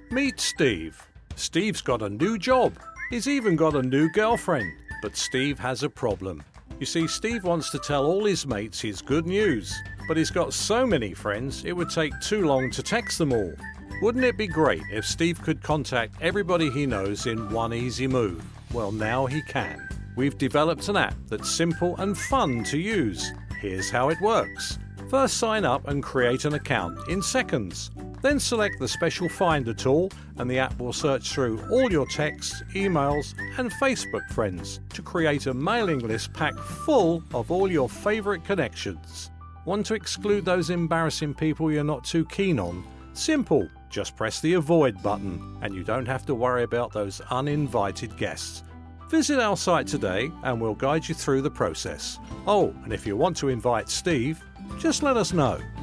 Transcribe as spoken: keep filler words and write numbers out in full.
Meet Steve. Steve's got a new job. He's even got a new girlfriend. But Steve has a problem. You see, Steve wants to tell all his mates his good news, but he's got so many friends it would take too long to text them all. Wouldn't it be great if Steve could contact everybody he knows in one easy move? Well, now he can. We've developed an app that's simple and fun to use. Here's how it works. First, sign up and create an account in seconds. Then select the special Finder tool and the app will search through all your texts, emails and Facebook friends to create a mailing list packed full of all your favourite connections. Want to exclude those embarrassing people you're not too keen on? Simple. Just press the avoid button and you don't have to worry about those uninvited guests. Visit our site today and we'll guide you through the process. Oh, and if you want to invite Steve, just let us know.